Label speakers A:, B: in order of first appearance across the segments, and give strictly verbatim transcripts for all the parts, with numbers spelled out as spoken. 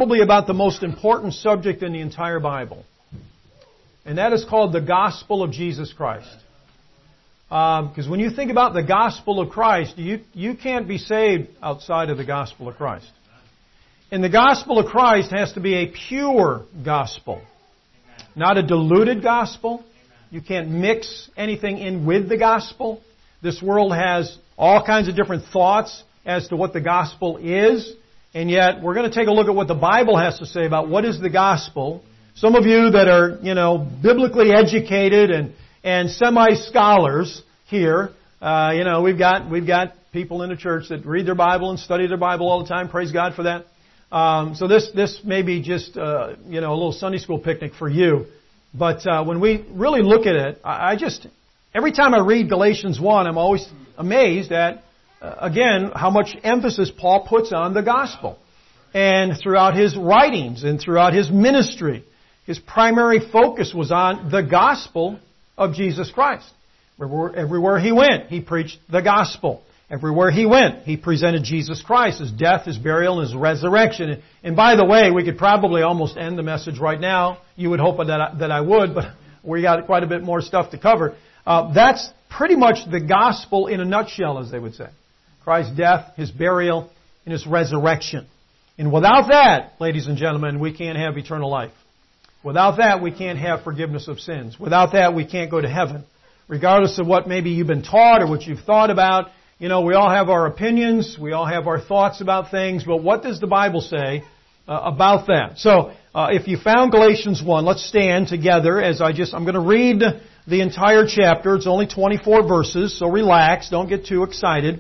A: probably about the most important subject in the entire Bible. And that is called the gospel of Jesus Christ. Because um, when you think about the gospel of Christ, you, you can't be saved outside of the gospel of Christ. And the gospel of Christ has to be a pure gospel, not a diluted gospel. You can't mix anything in with the gospel. This world has all kinds of different thoughts as to what the gospel is, and yet we're going to take a look at what the Bible has to say about what is the gospel. Some of you that are, you know, biblically educated and, and semi-scholars here, uh, you know, we've got, we've got people in the church that read their Bible and study their Bible all the time. Praise God for that. Um, so this, this may be just, uh, you know, a little Sunday school picnic for you. But uh, when we really look at it, I, I just, every time I read Galatians one, I'm always amazed at, uh, again, how much emphasis Paul puts on the gospel. And throughout his writings and throughout his ministry, his primary focus was on the gospel of Jesus Christ. Everywhere, everywhere he went, he preached the gospel. Everywhere he went, he presented Jesus Christ, His death, His burial, and His resurrection. And by the way, we could probably almost end the message right now. You would hope that I, that I would, but we got quite a bit more stuff to cover. Uh, that's pretty much the gospel in a nutshell, as they would say. Christ's death, His burial, and His resurrection. And without that, ladies and gentlemen, we can't have eternal life. Without that, we can't have forgiveness of sins. Without that, we can't go to heaven. Regardless of what maybe you've been taught or what you've thought about, you know, we all have our opinions, we all have our thoughts about things, but what does the Bible say uh, about that? So, uh, if you found Galatians one, let's stand together as I just, I'm going to read the entire chapter. It's only twenty-four verses, so relax, don't get too excited.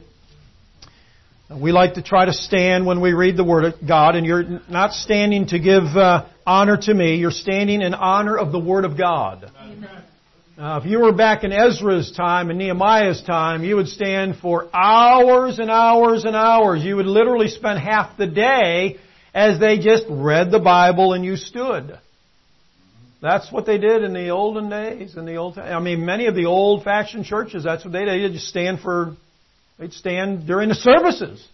A: We like to try to stand when we read the Word of God, and you're not standing to give uh, honor to me, you're standing in honor of the Word of God. Amen. Uh, if you were back in Ezra's time and Nehemiah's time, you would stand for hours and hours and hours. You would literally spend half the day as they just read the Bible and you stood. That's what they did in the olden days, in the old time. I mean, many of the old-fashioned churches, that's what they did. They'd just stand for, they'd stand during the services.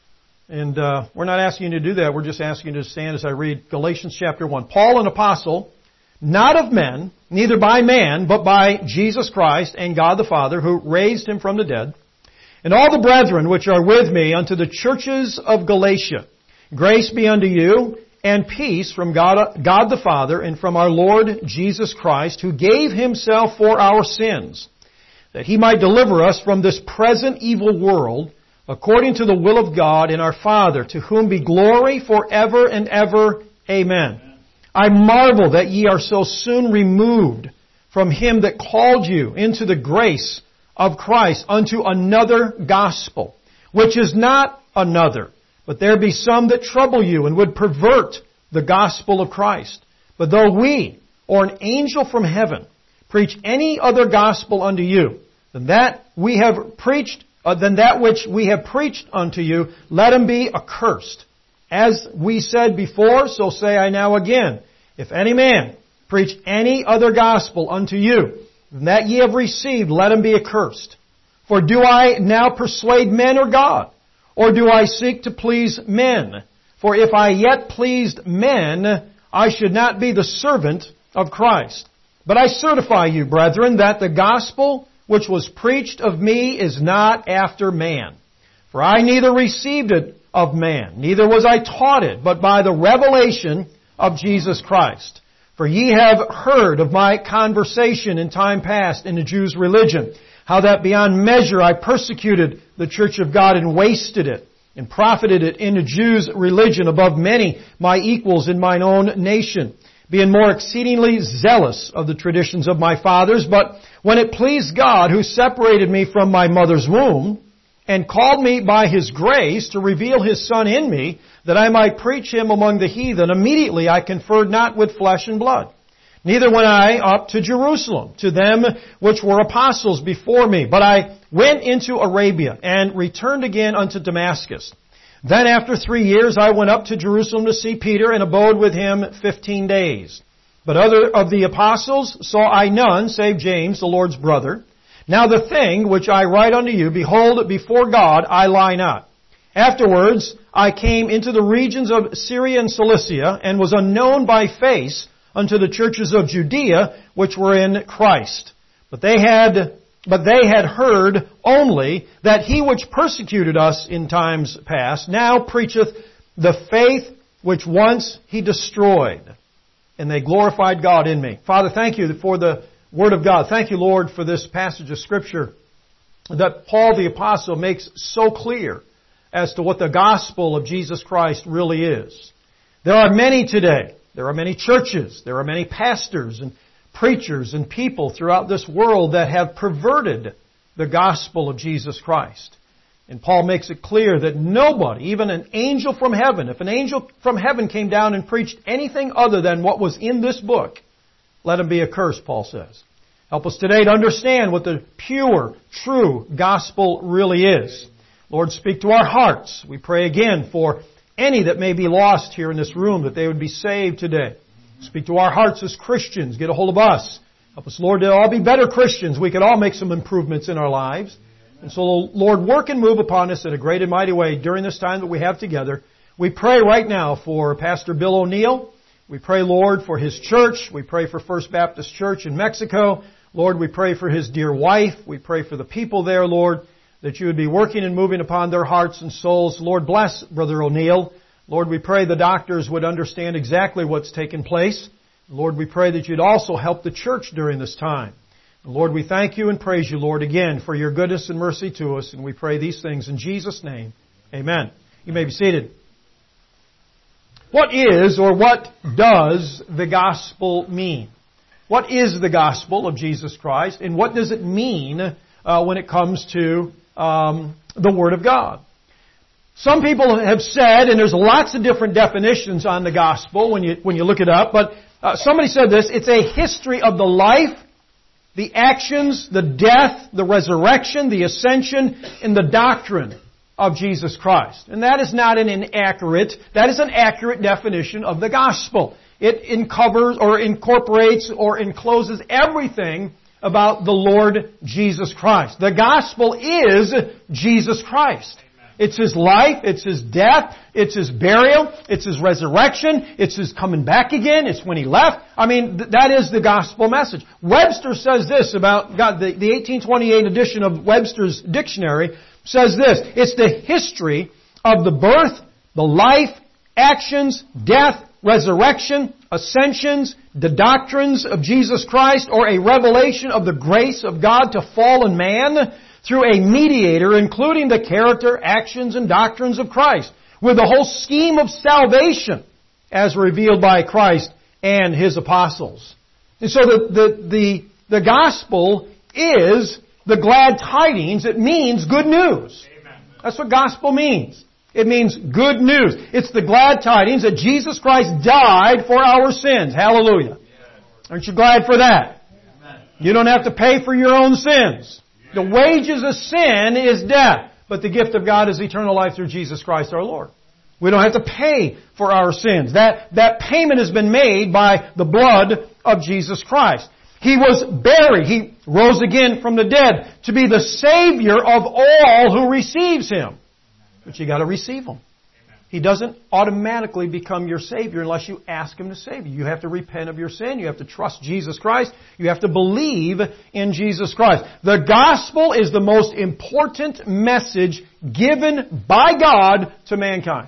A: And uh, we're not asking you to do that. We're just asking you to stand as I read Galatians chapter one. Paul, an apostle, not of men, neither by man, but by Jesus Christ and God the Father, who raised Him from the dead, and all the brethren which are with me unto the churches of Galatia. Grace be unto you, and peace from God, God the Father, and from our Lord Jesus Christ, who gave Himself for our sins, that He might deliver us from this present evil world, according to the will of God and our Father, to whom be glory forever and ever. Amen. I marvel that ye are so soon removed from Him that called you into the grace of Christ unto another gospel, which is not another, but there be some that trouble you and would pervert the gospel of Christ. But though we, or an angel from heaven, preach any other gospel unto you than that we have preached, uh, than that which we have preached unto you, let him be accursed. As we said before, so say I now again, if any man preach any other gospel unto you than that ye have received, let him be accursed. For do I now persuade men or God? Or do I seek to please men? For if I yet pleased men, I should not be the servant of Christ. But I certify you, brethren, that the gospel which was preached of me is not after man. For I neither received it of man, neither was I taught it, but by the revelation of Jesus Christ. For ye have heard of my conversation in time past in the Jews' religion, how that beyond measure I persecuted the church of God and wasted it, and profited it in the Jews' religion above many my equals in mine own nation, being more exceedingly zealous of the traditions of my fathers. But when it pleased God, who separated me from my mother's womb, and called me by His grace to reveal His Son in me, that I might preach Him among the heathen, immediately I conferred not with flesh and blood. Neither went I up to Jerusalem, to them which were apostles before me, but I went into Arabia, and returned again unto Damascus. Then after three years I went up to Jerusalem to see Peter, and abode with him fifteen days. But other of the apostles saw I none, save James, the Lord's brother. Now the thing which I write unto you, behold, before God I lie not. Afterwards I came into the regions of Syria and Cilicia, and was unknown by face unto the churches of Judea, which were in Christ. But they had, but they had heard only that he which persecuted us in times past now preacheth the faith which once he destroyed. And they glorified God in me. Father, thank you for the Word of God. Thank you, Lord, for this passage of Scripture that Paul the Apostle makes so clear as to what the gospel of Jesus Christ really is. There are many today. There are many churches. There are many pastors and preachers and people throughout this world that have perverted the gospel of Jesus Christ. And Paul makes it clear that nobody, even an angel from heaven, if an angel from heaven came down and preached anything other than what was in this book, let him be accursed, Paul says. Help us today to understand what the pure, true gospel really is. Lord, speak to our hearts. We pray again for any that may be lost here in this room, that they would be saved today. Speak to our hearts as Christians. Get a hold of us. Help us, Lord, to all be better Christians. We could all make some improvements in our lives. And so, Lord, work and move upon us in a great and mighty way during this time that we have together. We pray right now for Pastor Bill O'Neill. We pray, Lord, for his church. We pray for First Baptist Church in Mexico. Lord, we pray for his dear wife. We pray for the people there, Lord, that you would be working and moving upon their hearts and souls. Lord, bless Brother O'Neill. Lord, we pray the doctors would understand exactly what's taken place. Lord, we pray that you'd also help the church during this time. Lord, we thank you and praise you, Lord, again for your goodness and mercy to us. And we pray these things in Jesus' name. Amen. You may be seated. What is or what does the gospel mean? What is the gospel of Jesus Christ, and what does it mean uh, when it comes to um, the Word of God? Some people have said, and there's lots of different definitions on the gospel when you when you look it up, but uh, somebody said this: it's a history of the life, the actions, the death, the resurrection, the ascension, and the doctrine of Jesus Christ. And that is not an inaccurate, that is an accurate definition of the gospel. It uncovers or incorporates or encloses everything about the Lord Jesus Christ. The gospel is Jesus Christ. It's His life, it's His death, it's His burial, it's His resurrection, it's His coming back again, it's when He left. I mean, th- that is the gospel message. Webster says this about God, the, the eighteen twenty-eight edition of Webster's dictionary says this: it's the history of the birth, the life, actions, death, resurrection, ascensions, the doctrines of Jesus Christ, or a revelation of the grace of God to fallen man through a mediator, including the character, actions, and doctrines of Christ, with the whole scheme of salvation as revealed by Christ and His apostles. And so the, the, the, the gospel is the glad tidings. It means good news. Amen. That's what gospel means. It means good news. It's the glad tidings that Jesus Christ died for our sins. Hallelujah. Aren't you glad for that? You don't have to pay for your own sins. The wages of sin is death, but the gift of God is eternal life through Jesus Christ our Lord. We don't have to pay for our sins. That, that payment has been made by the blood of Jesus Christ. He was buried. He rose again from the dead to be the Savior of all who receives Him. But you got to receive Him. He doesn't automatically become your Savior unless you ask Him to save you. You have to repent of your sin. You have to trust Jesus Christ. You have to believe in Jesus Christ. The gospel is the most important message given by God to mankind.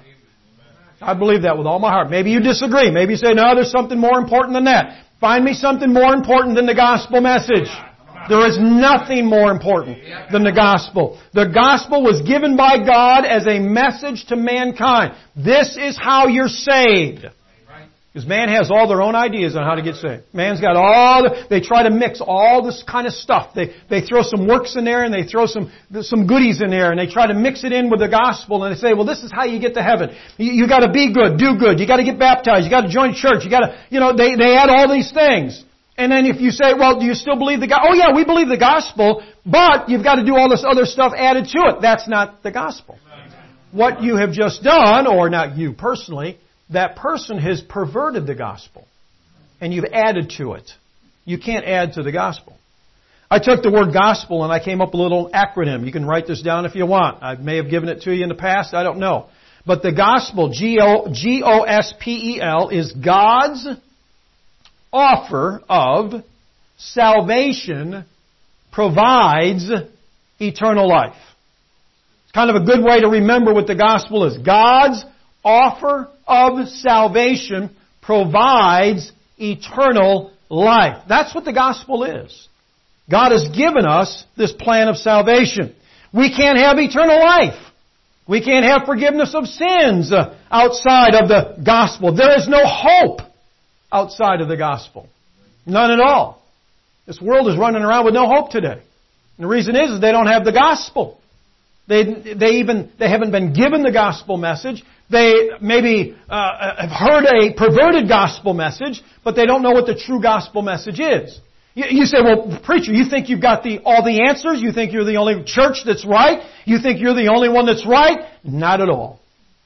A: I believe that with all my heart. Maybe you disagree. Maybe you say, no, there's something more important than that. Find me something more important than the gospel message. There is nothing more important than the gospel. The gospel was given by God as a message to mankind. This is how you're saved. Because man has all their own ideas on how to get saved. Man's got all the, they try to mix all this kind of stuff. They, they throw some works in there and they throw some, some goodies in there and they try to mix it in with the gospel and they say, well, this is how you get to heaven. You, you gotta be good, do good. You gotta get baptized. You gotta join church. You gotta, you know, they, they add all these things. And then if you say, well, do you still believe the gospel? Oh yeah, we believe the gospel, but you've got to do all this other stuff added to it. That's not the gospel. What you have just done, or not you personally, that person has perverted the gospel. And you've added to it. You can't add to the gospel. I took the word gospel and I came up with a little acronym. You can write this down if you want. I may have given it to you in the past. I don't know. But the gospel, G O S P E L, is God's offer of salvation provides eternal life. It's kind of a good way to remember what the gospel is. God's offer of salvation provides eternal life. That's what the gospel is. God has given us this plan of salvation. We can't have eternal life. We can't have forgiveness of sins outside of the gospel. There is no hope outside of the gospel. None at all. This world is running around with no hope today. And the reason is, is they don't have the gospel. They, they even, they haven't been given the gospel message. They maybe uh, have heard a perverted gospel message, but they don't know what the true gospel message is. You, you say, well, preacher, you think you've got the, all the answers? You think you're the only church that's right? You think you're the only one that's right? Not at all.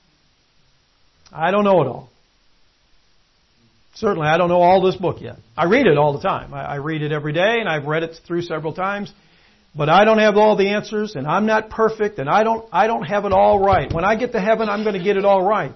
A: I don't know it all. Certainly, I don't know all this book yet. I read it all the time. I, I read it every day, and I've read it through several times. But I don't have all the answers, and I'm not perfect, and I don't I don't have it all right. When I get to heaven, I'm going to get it all right.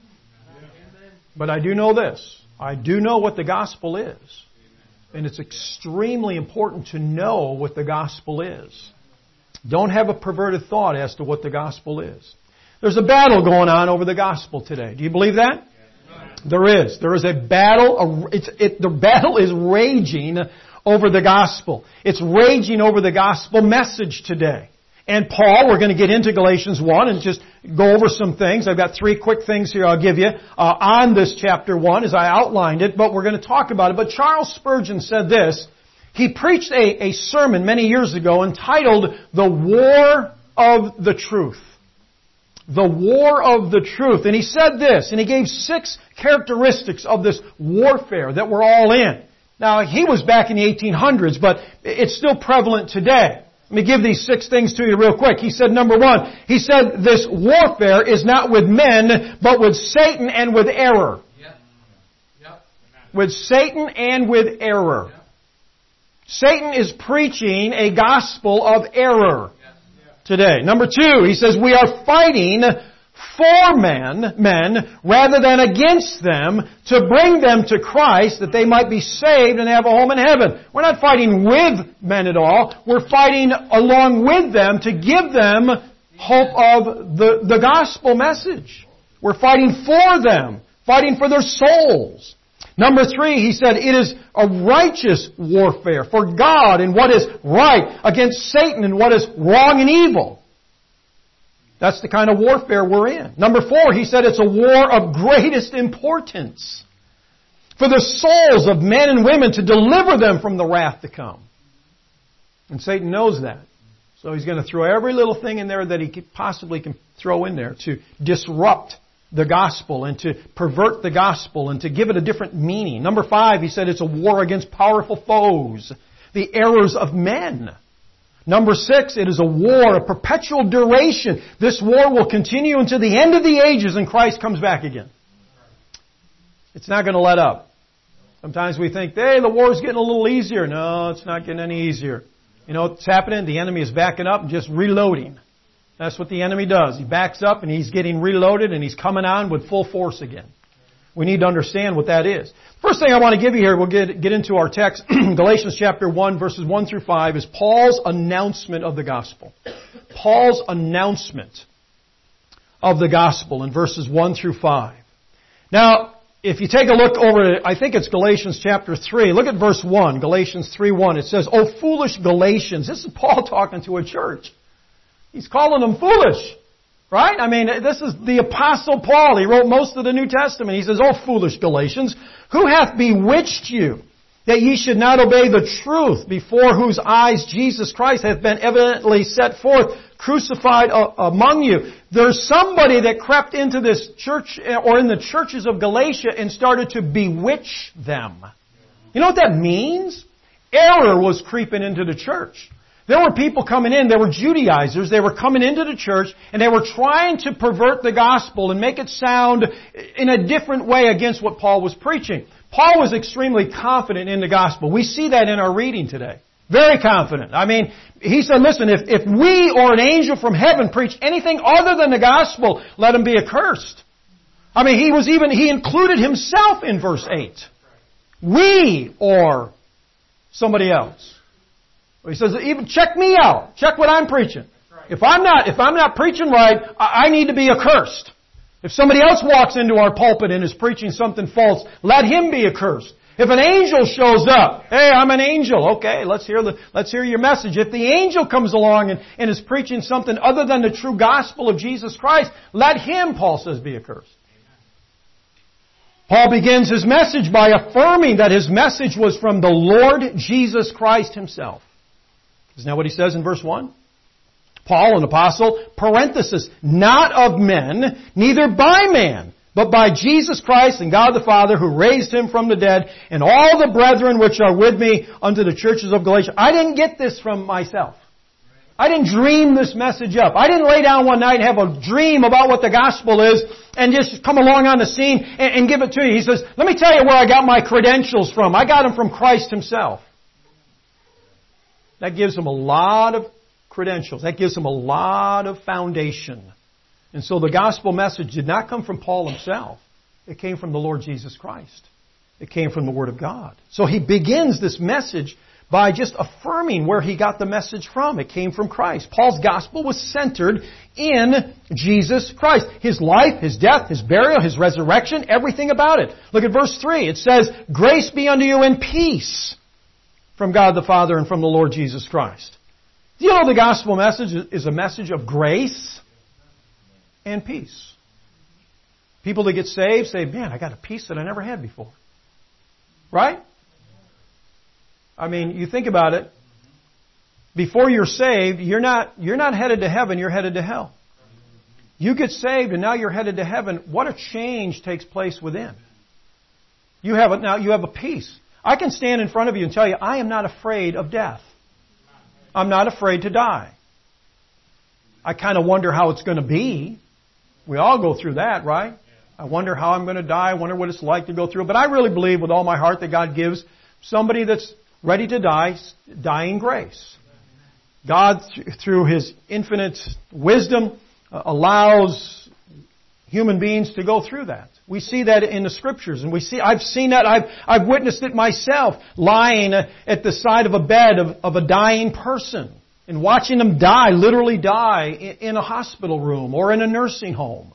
A: But I do know this. I do know what the gospel is. And it's extremely important to know what the gospel is. Don't have a perverted thought as to what the gospel is. There's a battle going on over the gospel today. Do you believe that? There is. There is a battle. It's, it, the battle is raging over the gospel. It's raging over the gospel message today. And Paul, we're going to get into Galatians one and just go over some things. I've got three quick things here I'll give you uh, on this chapter one as I outlined it, but we're going to talk about it. But Charles Spurgeon said this. He preached a, a sermon many years ago entitled The War of the Truth. The War of the Truth. And he said this, and he gave six characteristics of this warfare that we're all in. Now, he was back in the eighteen hundreds, but it's still prevalent today. Let me give these six things to you real quick. He said, number one, he said this warfare is not with men, but with Satan and with error. Yep. Yep. With Satan and with error. Yep. Satan is preaching a gospel of error today. Number two, he says we are fighting for men, men, rather than against them, to bring them to Christ that they might be saved and have a home in heaven. We're not fighting with men at all. We're fighting along with them to give them hope of the, the gospel message. We're fighting for them, fighting for their souls. Number three, he said, it is a righteous warfare for God in what is right against Satan in what is wrong and evil. That's the kind of warfare we're in. Number four, he said it's a war of greatest importance for the souls of men and women to deliver them from the wrath to come. And Satan knows that. So he's going to throw every little thing in there that he possibly can throw in there to disrupt the gospel and to pervert the gospel and to give it a different meaning. Number five, he said it's a war against powerful foes, the errors of men. Number six, it is a war of perpetual duration. This war will continue until the end of the ages and Christ comes back again. It's not going to let up. Sometimes we think, hey, the war's getting a little easier. No, it's not getting any easier. You know what's happening? The enemy is backing up and just reloading. That's what the enemy does. He backs up and he's getting reloaded and he's coming on with full force again. We need to understand what that is. First thing I want to give you here, we'll get, get into our text, Galatians chapter one, verses one through five, is Paul's announcement of the gospel. Paul's announcement of the gospel in verses one through five. Now, if you take a look over, I think it's Galatians chapter three, look at verse one, Galatians three one. It says, "O foolish Galatians," this is Paul talking to a church. He's calling them foolish. Right? I mean, this is the Apostle Paul. He wrote most of the New Testament. He says, "O foolish Galatians, who hath bewitched you, that ye should not obey the truth, before whose eyes Jesus Christ hath been evidently set forth, crucified among you?" There's somebody that crept into this church, or in the churches of Galatia, and started to bewitch them. You know what that means? Error was creeping into the church. There were people coming in, they were Judaizers, they were coming into the church, and they were trying to pervert the gospel and make it sound in a different way against what Paul was preaching. Paul was extremely confident in the gospel. We see that in our reading today. Very confident. I mean, he said, listen, if, if we or an angel from heaven preach anything other than the gospel, let him be accursed. I mean, he was even, he included himself in verse eight. We or somebody else. He says, even check me out. Check what I'm preaching. If I'm not, if I'm not preaching right, I need to be accursed. If somebody else walks into our pulpit and is preaching something false, let him be accursed. If an angel shows up, hey, I'm an angel. Okay, let's hear the, let's hear your message. If the angel comes along and, and is preaching something other than the true gospel of Jesus Christ, let him, Paul says, be accursed. Paul begins his message by affirming that his message was from the Lord Jesus Christ himself. Isn't that what he says in verse one? Paul, an apostle, parenthesis, not of men, neither by man, but by Jesus Christ and God the Father who raised Him from the dead, and all the brethren which are with me unto the churches of Galatia. I didn't get this from myself. I didn't dream this message up. I didn't lay down one night and have a dream about what the gospel is and just come along on the scene and, and give it to you. He says, let me tell you where I got my credentials from. I got them from Christ Himself. That gives Him a lot of credentials. That gives Him a lot of foundation. And so the gospel message did not come from Paul himself. It came from the Lord Jesus Christ. It came from the Word of God. So he begins this message by just affirming where he got the message from. It came from Christ. Paul's gospel was centered in Jesus Christ. His life, His death, His burial, His resurrection, everything about it. Look at verse three. It says, grace be unto you and peace from God the Father and from the Lord Jesus Christ. Do you know the gospel message is a message of grace and peace? People that get saved say, man, I got a peace that I never had before. Right? I mean, you think about it. Before you're saved, you're not, you're not headed to heaven, you're headed to hell. You get saved and now you're headed to heaven. What a change takes place within. You have a, now you have a peace. I can stand in front of you and tell you, I am not afraid of death. I'm not afraid to die. I kind of wonder how it's going to be. We all go through that, right? I wonder how I'm going to die. I wonder what it's like to go through. But I really believe with all my heart that God gives somebody that's ready to die, dying grace. God, through His infinite wisdom, allows human beings to go through that. We see that in the Scriptures, and we see, I've seen that, I've, I've witnessed it myself, lying at the side of a bed of, of a dying person, and watching them die, literally die, in a hospital room or in a nursing home.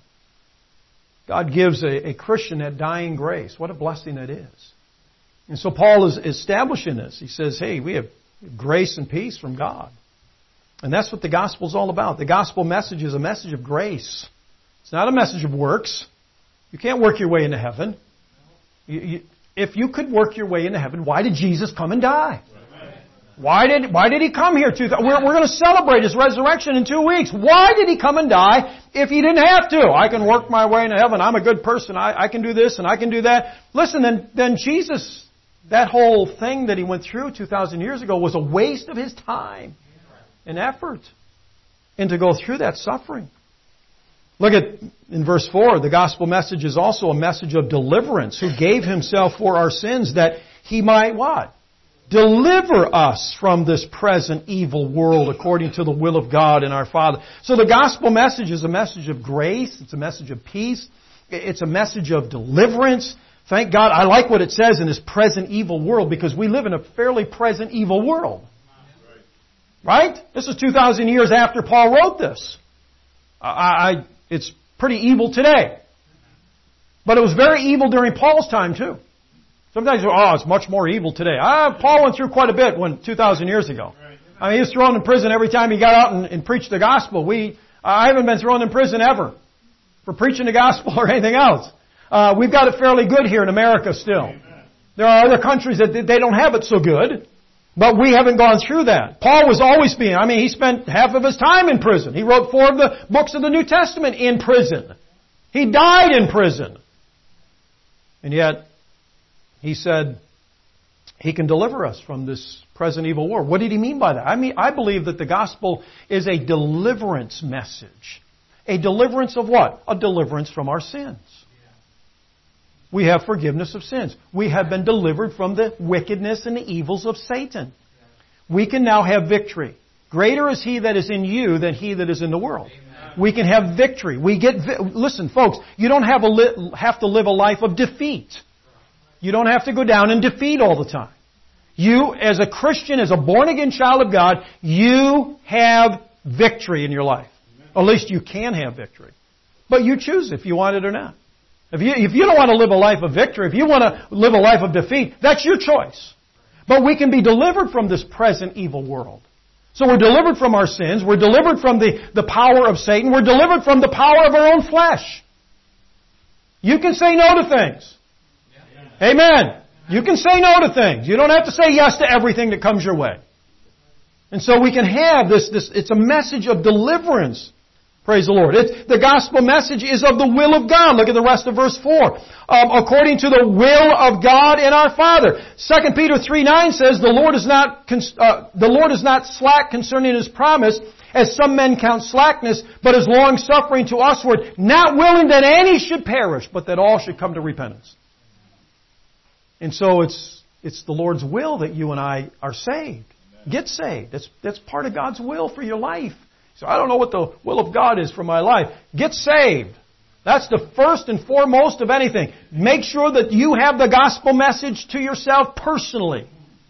A: God gives a, a Christian that dying grace. What a blessing that is. And so Paul is establishing this. He says, hey, we have grace and peace from God. And that's what the gospel is all about. The gospel message is a message of grace. It's not a message of works. You can't work your way into heaven. You, you, if you could work your way into heaven, why did Jesus come and die? Why did, why did He come here? To, we're we're going to celebrate His resurrection in two weeks. Why did He come and die if He didn't have to? I can work my way into heaven. I'm a good person. I, I can do this and I can do that. Listen, then, then Jesus, that whole thing that He went through two thousand years ago was a waste of His time and effort. And to go through that suffering. Look at, in verse four, the gospel message is also a message of deliverance, who gave Himself for our sins that He might what? Deliver us from this present evil world according to the will of God and our Father. So the gospel message is a message of grace. It's a message of peace. It's a message of deliverance. Thank God. I like what it says in this present evil world, because we live in a fairly present evil world. Right? This is two thousand years after Paul wrote this. I, I, it's pretty evil today. But it was very evil during Paul's time too. Sometimes, oh, it's much more evil today. Ah, Paul went through quite a bit when two thousand years ago. I mean, he was thrown in prison every time he got out and, and preached the gospel. We, I haven't been thrown in prison ever for preaching the gospel or anything else. Uh, we've got it fairly good here in America still. There are other countries that they don't have it so good, but we haven't gone through that. Paul was always being, I mean, he spent half of his time in prison. He wrote four of the books of the New Testament in prison. He died in prison. And yet, He said He can deliver us from this present evil world. What did He mean by that? I mean, I believe that the gospel is a deliverance message. A deliverance of what? A deliverance from our sins. We have forgiveness of sins. We have been delivered from the wickedness and the evils of Satan. we can now have victory. Greater is He that is in you than he that is in the world. Amen. We can have victory. We get, listen folks, you don't have, a li- have to live a life of defeat. You don't have to go down in defeat all the time. You, as a Christian, as a born-again child of God, you have victory in your life. At least you can have victory. But you choose if you want it or not. If you, if you don't want to live a life of victory, if you want to live a life of defeat, that's your choice. But we can be delivered from this present evil world. So we're delivered from our sins. We're delivered from the, the power of Satan. We're delivered from the power of our own flesh. You can say no to things. Amen. You can say no to things. You don't have to say yes to everything that comes your way. And so we can have this, this it's a message of deliverance. Praise the Lord. It's, the gospel message is of the will of God. Look at the rest of verse four. Um, according to the will of God and our Father. Second Peter three nine says, the Lord is not, uh, the Lord is not slack concerning His promise, as some men count slackness, but is long suffering to usward, not willing that any should perish, but that all should come to repentance. And so it's it's the Lord's will that you and I are saved. Get saved. That's that's part of God's will for your life. So I don't know what the will of God is for my life. Get saved. That's the first and foremost of anything. Make sure that you have the gospel message to yourself personally.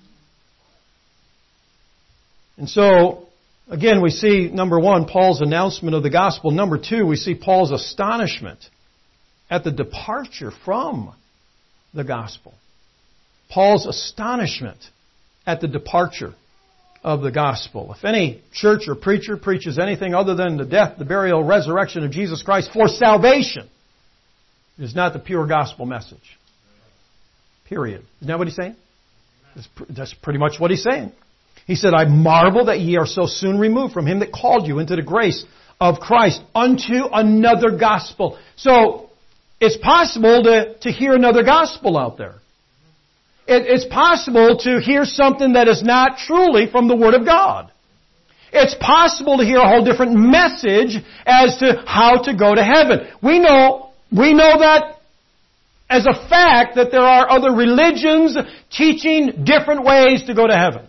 A: And so, again, we see, number one, Paul's announcement of the gospel. Number two, we see Paul's astonishment at the departure from the gospel. Paul's astonishment at the departure of the gospel. If any church or preacher preaches anything other than the death, the burial, resurrection of Jesus Christ for salvation, it is not the pure gospel message. Period. Isn't that what he's saying? That's pretty much what he's saying. He said, I marvel that ye are so soon removed from Him that called you into the grace of Christ unto another gospel. So, it's possible to, to hear another gospel out there. It, it's possible to hear something that is not truly from the Word of God. It's possible to hear a whole different message as to how to go to heaven. We know, we know that as a fact that there are other religions teaching different ways to go to heaven.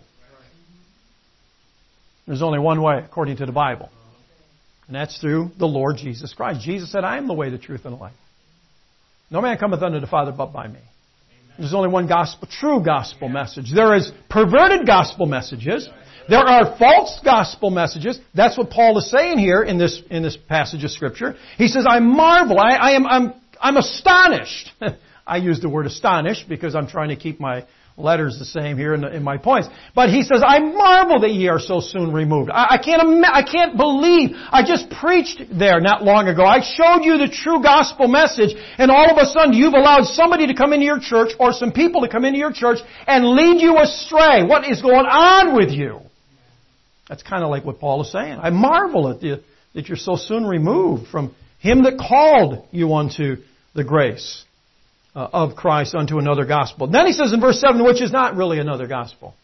A: There's only one way, according to the Bible. And that's through the Lord Jesus Christ. Jesus said, I am the way, the truth, and the life. No man cometh unto the Father but by me. There's only one gospel, true gospel message. There is perverted gospel messages. There are false gospel messages. That's what Paul is saying here in this in this passage of Scripture. He says, I marvel. I, I am I'm I'm astonished. I use the word astonished because I'm trying to keep my letters the same here in, the, in my points. But he says, I marvel that ye are so soon removed. I, I can't ima- I can't believe. I just preached there not long ago. I showed you the true gospel message, and all of a sudden you've allowed somebody to come into your church or some people to come into your church and lead you astray. What is going on with you? That's kind of like what Paul is saying. I marvel at the, that you're so soon removed from Him that called you unto the grace Uh, of Christ unto another gospel. Then he says in verse seven, which is not really another gospel.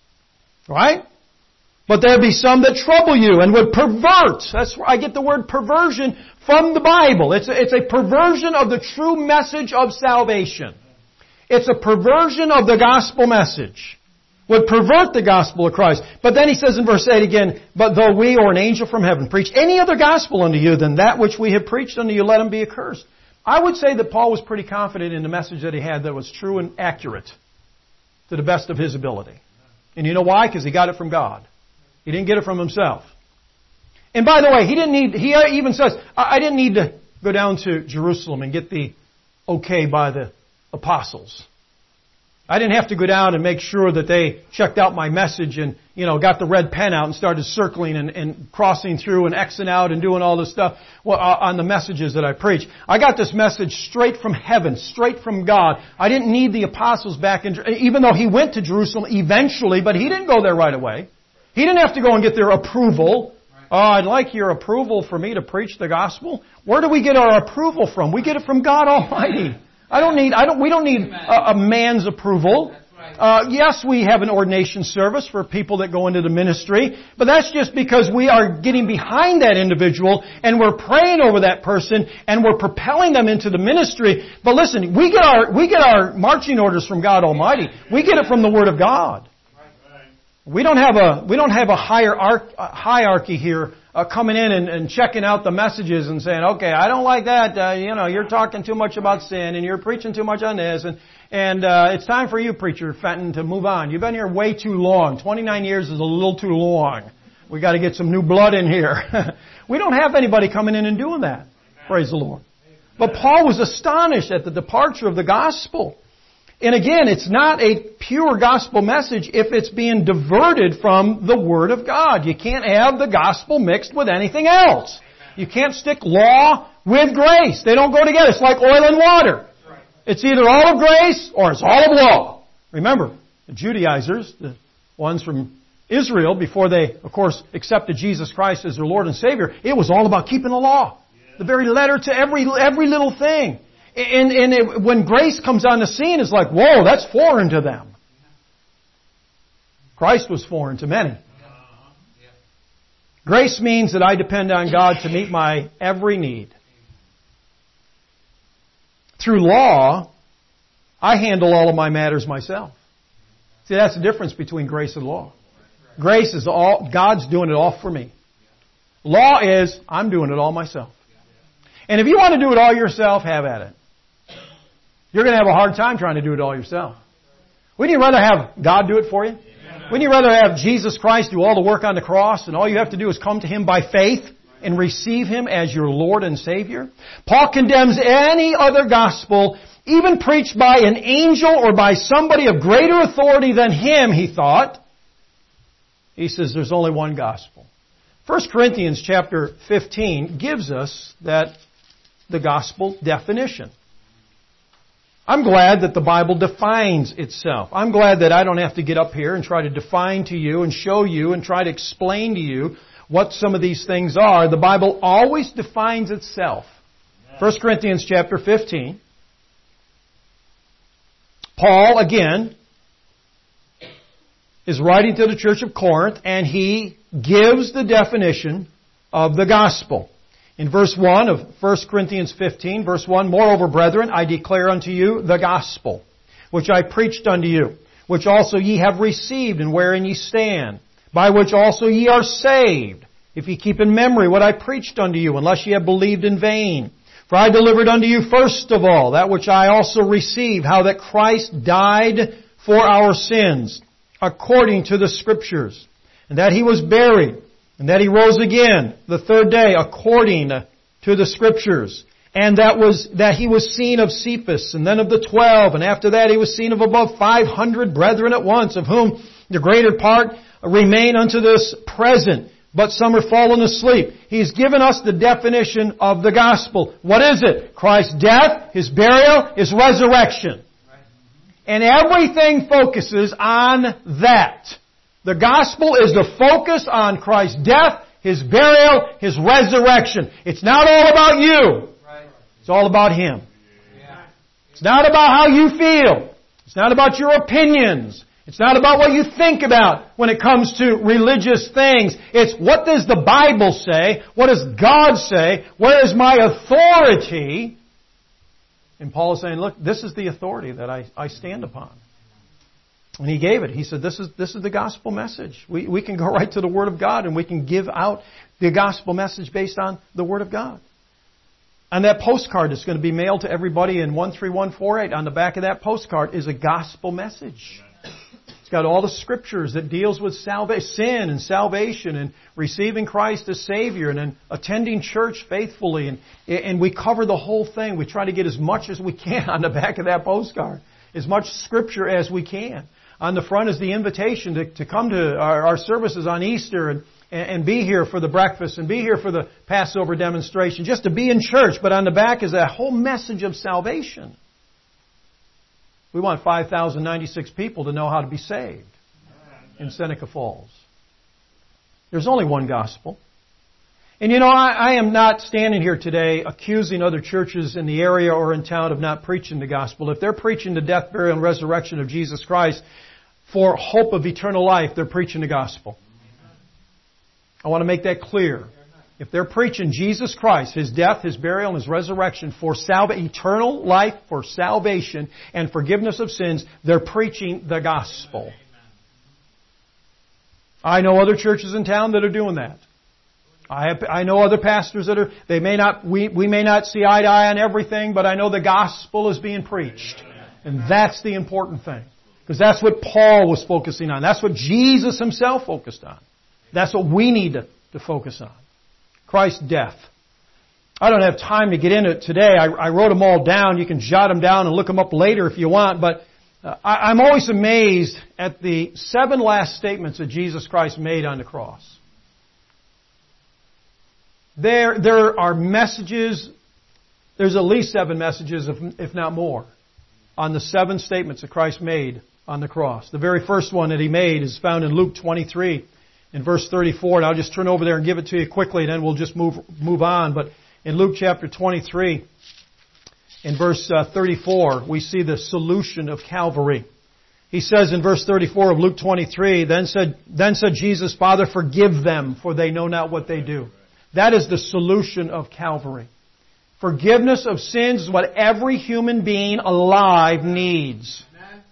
A: Right? But there be some that trouble you and would pervert. That's where I get the word perversion from the Bible. It's a, it's a perversion of the true message of salvation. It's a perversion of the gospel message. Would pervert the gospel of Christ. But then he says in verse eight again, but though we or an angel from heaven preach any other gospel unto you than that which we have preached unto you, let him be accursed. I would say that Paul was pretty confident in the message that he had that was true and accurate to the best of his ability. And you know why? Because he got it from God. He didn't get it from himself. And by the way, he didn't need, he even says, I didn't need to go down to Jerusalem and get the okay by the apostles. I didn't have to go down and make sure that they checked out my message and, you know, got the red pen out and started circling and, and crossing through and Xing out and doing all this stuff on the messages that I preach. I got this message straight from heaven, straight from God. I didn't need the apostles back in, even though he went to Jerusalem eventually, but he didn't go there right away. He didn't have to go and get their approval. Oh, I'd like your approval for me to preach the gospel. Where do we get our approval from? We get it from God Almighty. I don't need, I don't, we don't need a, a man's approval. Uh, yes, we have an ordination service for people that go into the ministry, but that's just because we are getting behind that individual and we're praying over that person and we're propelling them into the ministry. But listen, we get our, we get our marching orders from God Almighty. We get it from the Word of God. We don't have a we don't have a hierarchy here uh, coming in and, and checking out the messages and saying, okay, I don't like that. Uh, you know, you're talking too much about sin and you're preaching too much on this, and and uh, it's time for you, Preacher Fenton, to move on. You've been here way too long. twenty-nine years is a little too long. We got to get some new blood in here. We don't have anybody coming in and doing that. Praise the Lord. But Paul was astonished at the departure of the gospel. And again, it's not a pure gospel message if it's being diverted from the Word of God. You can't have the gospel mixed with anything else. You can't stick law with grace. They don't go together. It's like oil and water. It's either all of grace or it's all of law. Remember, the Judaizers, the ones from Israel, before they, of course, accepted Jesus Christ as their Lord and Savior, it was all about keeping the law. The very letter to every every little thing. And, and it, when grace comes on the scene, it's like, whoa, that's foreign to them. Christ was foreign to many. Grace means that I depend on God to meet my every need. Through law, I handle all of my matters myself. See, that's the difference between grace and law. Grace is all, God's doing it all for me. Law is, I'm doing it all myself. And if you want to do it all yourself, have at it. You're going to have a hard time trying to do it all yourself. Wouldn't you rather have God do it for you? Wouldn't you rather have Jesus Christ do all the work on the cross and all you have to do is come to Him by faith and receive Him as your Lord and Savior? Paul condemns any other gospel, even preached by an angel or by somebody of greater authority than him, he thought. He says there's only one gospel. First Corinthians chapter fifteen gives us that the gospel definition. I'm glad that the Bible defines itself. I'm glad that I don't have to get up here and try to define to you and show you and try to explain to you what some of these things are. The Bible always defines itself. First Corinthians chapter fifteen. Paul, again, is writing to the church of Corinth, and he gives the definition of the gospel. In verse one of First Corinthians fifteen, verse one, Moreover, brethren, I declare unto you the gospel, which I preached unto you, which also ye have received, and wherein ye stand, by which also ye are saved, if ye keep in memory what I preached unto you, unless ye have believed in vain. For I delivered unto you first of all that which I also received, how that Christ died for our sins, according to the Scriptures, and that He was buried, and that He rose again the third day, according to the Scriptures, and that was that He was seen of Cephas, and then of the twelve, and after that He was seen of above five hundred brethren at once, of whom the greater part remain unto this present, but some are fallen asleep. He's given us the definition of the gospel. What is it? Christ's death, His burial, His resurrection. And everything focuses on that. The gospel is the focus on Christ's death, His burial, His resurrection. It's not all about you. It's all about Him. It's not about how you feel. It's not about your opinions. It's not about what you think about when it comes to religious things. It's what does the Bible say? What does God say? Where is my authority? And Paul is saying, look, this is the authority that I, I stand upon. And he gave it. He said, this is this is the gospel message. We, we can go right to the Word of God and we can give out the gospel message based on the Word of God. And that postcard that's going to be mailed to everybody in one three one four eight, on the back of that postcard is a gospel message. It's got all the Scriptures that deals with salvation, sin and salvation and receiving Christ as Savior and then attending church faithfully. And, and we cover the whole thing. We try to get as much as we can on the back of that postcard. As much Scripture as we can. On the front is the invitation to, to come to our, our services on Easter and, and be here for the breakfast and be here for the Passover demonstration. Just to be in church. But on the back is a whole message of salvation. We want five thousand ninety-six people to know how to be saved in Seneca Falls. There's only one gospel. And you know, I, I am not standing here today accusing other churches in the area or in town of not preaching the gospel. If they're preaching the death, burial, and resurrection of Jesus Christ for hope of eternal life, they're preaching the gospel. I want to make that clear. If they're preaching Jesus Christ, His death, His burial, and His resurrection for salva- eternal life, for salvation, and forgiveness of sins, they're preaching the gospel. I know other churches in town that are doing that. I have, I know other pastors that are, they may not, we, we may not see eye to eye on everything, but I know the gospel is being preached. And that's the important thing. Because that's what Paul was focusing on. That's what Jesus Himself focused on. That's what we need to, to focus on. Christ's death. I don't have time to get into it today. I, I wrote them all down. You can jot them down and look them up later if you want. But uh, I, I'm always amazed at the seven last statements that Jesus Christ made on the cross. There, there are messages, there's at least seven messages, if, if not more, on the seven statements that Christ made on the cross. The very first one that He made is found in Luke twenty-three, in verse thirty-four. And I'll just turn over there and give it to you quickly, and then we'll just move move on. But in Luke chapter twenty-three, in verse uh, thirty-four, we see the solution of Calvary. He says in verse thirty-four of Luke twenty-three, Then said, then said Jesus, Father, forgive them, for they know not what they do. That is the solution of Calvary. Forgiveness of sins is what every human being alive needs.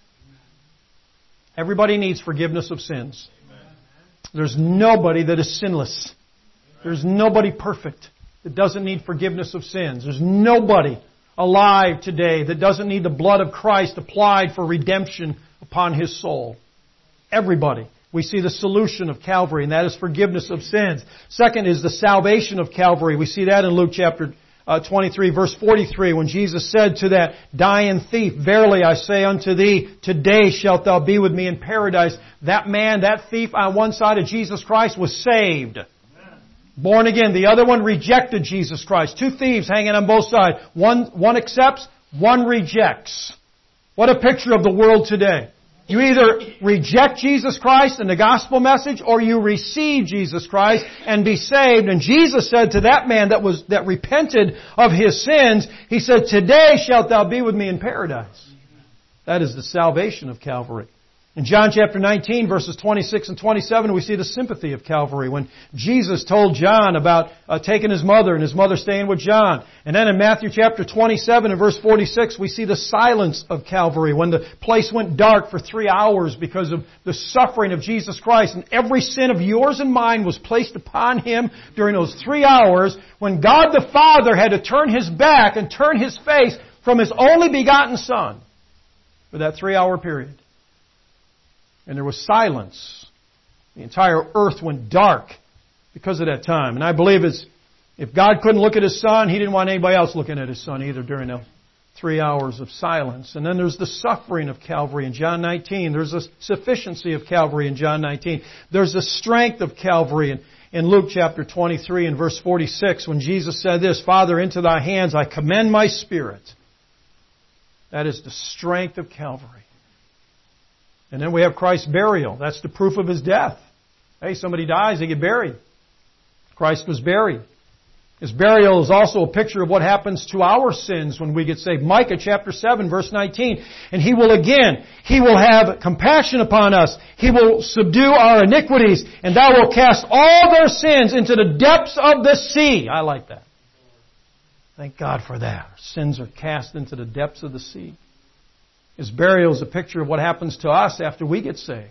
A: Everybody needs forgiveness of sins. There's nobody that is sinless. There's nobody perfect that doesn't need forgiveness of sins. There's nobody alive today that doesn't need the blood of Christ applied for redemption upon his soul. Everybody. We see the solution of Calvary, and that is forgiveness of sins. Second is the salvation of Calvary. We see that in Luke chapter uh, twenty-three, verse forty-three, when Jesus said to that dying thief, Verily I say unto thee, today shalt thou be with me in paradise. That man, that thief on one side of Jesus Christ was saved. Born again. The other one rejected Jesus Christ. Two thieves hanging on both sides. One, one accepts, one rejects. What a picture of the world today. You either reject Jesus Christ and the gospel message, or you receive Jesus Christ and be saved. And Jesus said to that man that was that repented of his sins, He said, Today shalt thou be with me in paradise. That is the salvation of Calvary. In John chapter nineteen, verses twenty-six and twenty-seven, we see the sympathy of Calvary when Jesus told John about uh, taking his mother and his mother staying with John. And then in Matthew chapter twenty-seven and verse forty-six, we see the silence of Calvary when the place went dark for three hours because of the suffering of Jesus Christ. And every sin of yours and mine was placed upon Him during those three hours when God the Father had to turn His back and turn His face from His only begotten Son for that three-hour period. And there was silence. The entire earth went dark because of that time. And I believe it's, if God couldn't look at His Son, He didn't want anybody else looking at His Son either during the three hours of silence. And then there's the suffering of Calvary in John nineteen. There's the sufficiency of Calvary in John nineteen. There's the strength of Calvary in, in Luke chapter twenty-three and verse forty-six when Jesus said this, Father, into Thy hands I commend my spirit. That is the strength of Calvary. And then we have Christ's burial. That's the proof of His death. Hey, somebody dies, they get buried. Christ was buried. His burial is also a picture of what happens to our sins when we get saved. Micah chapter seven, verse nineteen. And He will again, He will have compassion upon us. He will subdue our iniquities. And Thou wilt cast all their sins into the depths of the sea. I like that. Thank God for that. Our sins are cast into the depths of the sea. His burial is a picture of what happens to us after we get saved.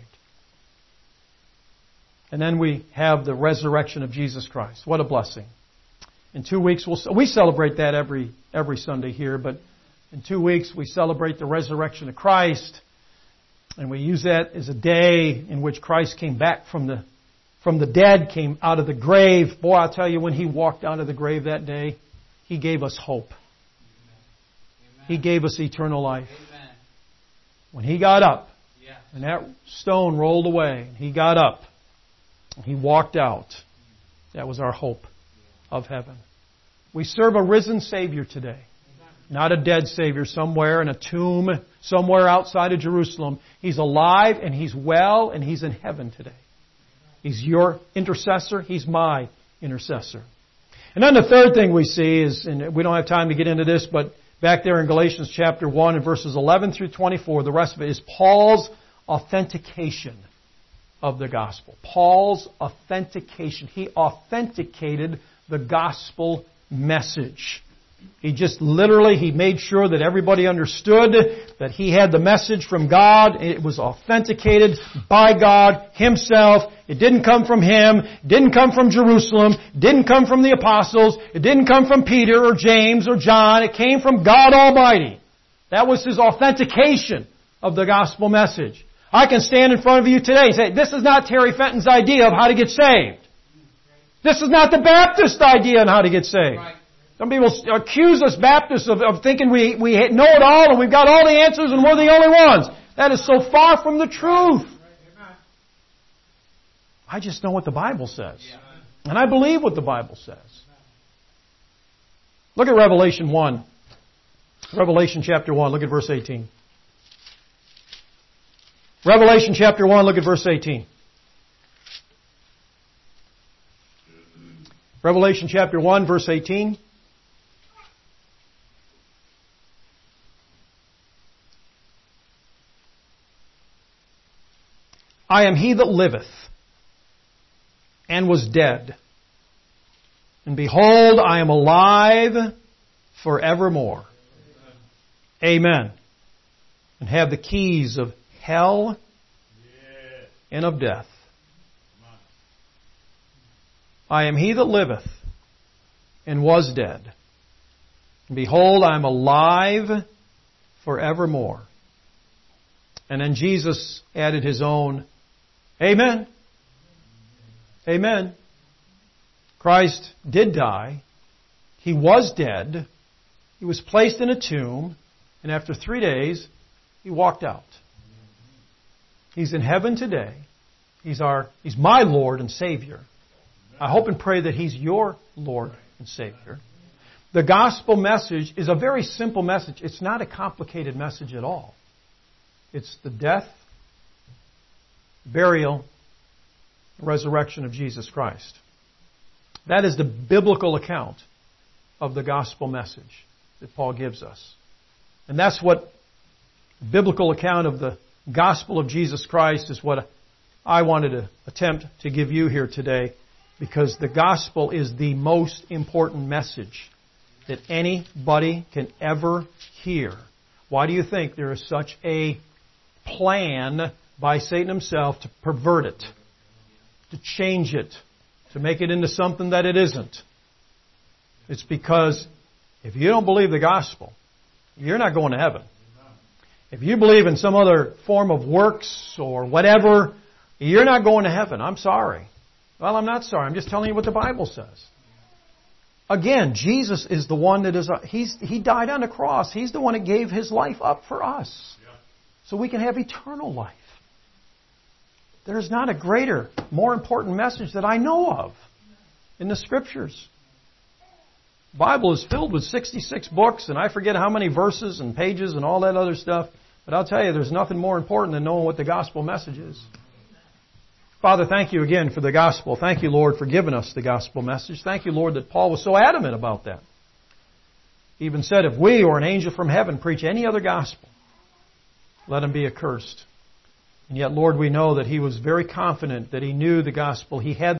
A: And then we have the resurrection of Jesus Christ. What a blessing. In two weeks, we'll, we celebrate that every, every Sunday here, but in two weeks we celebrate the resurrection of Christ. And we use that as a day in which Christ came back from the, from the dead, came out of the grave. Boy, I'll tell you, when He walked out of the grave that day, He gave us hope. Amen. He gave us eternal life. Amen. When He got up, yes. and that stone rolled away, and He got up, and He walked out. That was our hope of heaven. We serve a risen Savior today. Not a dead Savior somewhere in a tomb, somewhere outside of Jerusalem. He's alive, and He's well, and He's in heaven today. He's your intercessor. He's my intercessor. And then the third thing we see is, and we don't have time to get into this, but back there in Galatians chapter one and verses eleven through twenty-four, the rest of it is Paul's authentication of the gospel. Paul's authentication. He authenticated the gospel message. He just literally, he made sure that everybody understood that he had the message from God. It was authenticated by God Himself. It didn't come from him. It didn't come from Jerusalem. It didn't come from the apostles. It didn't come from Peter or James or John. It came from God Almighty. That was His authentication of the gospel message. I can stand in front of you today and say, this is not Terry Fenton's idea of how to get saved. This is not the Baptist idea on how to get saved. Right. Some people accuse us Baptists of, of thinking we, we know it all and we've got all the answers and we're the only ones. That is so far from the truth. I just know what the Bible says. And I believe what the Bible says. Look at Revelation one. Revelation chapter one, look at verse eighteen. Revelation chapter one, look at verse eighteen. Revelation chapter one, verse eighteen. I am He that liveth, and was dead. And behold, I am alive forevermore. Amen. And have the keys of hell and of death. I am He that liveth, and was dead. And behold, I am alive forevermore. And then Jesus added His own, Amen. Amen. Christ did die. He was dead. He was placed in a tomb. And after three days, He walked out. He's in heaven today. He's our, He's my Lord and Savior. I hope and pray that He's your Lord and Savior. The gospel message is a very simple message. It's not a complicated message at all. It's the death, burial, resurrection of Jesus Christ. That is the biblical account of the gospel message that Paul gives us. And that's what the biblical account of the gospel of Jesus Christ is what I wanted to attempt to give you here today, because the gospel is the most important message that anybody can ever hear. Why do you think there is such a plan by Satan himself to pervert it, to change it, to make it into something that it isn't? It's because if you don't believe the gospel, you're not going to heaven. If you believe in some other form of works or whatever, you're not going to heaven. I'm sorry. Well, I'm not sorry. I'm just telling you what the Bible says. Again, Jesus is the one that is, he's, He died on the cross. He's the one that gave His life up for us, so we can have eternal life. There's not a greater, more important message that I know of in the Scriptures. The Bible is filled with sixty-six books, and I forget how many verses and pages and all that other stuff. But I'll tell you, there's nothing more important than knowing what the gospel message is. Father, thank You again for the gospel. Thank You, Lord, for giving us the gospel message. Thank You, Lord, that Paul was so adamant about that. He even said, if we or an angel from heaven preach any other gospel, let him be accursed. And yet, Lord, we know that he was very confident that he knew the gospel. He had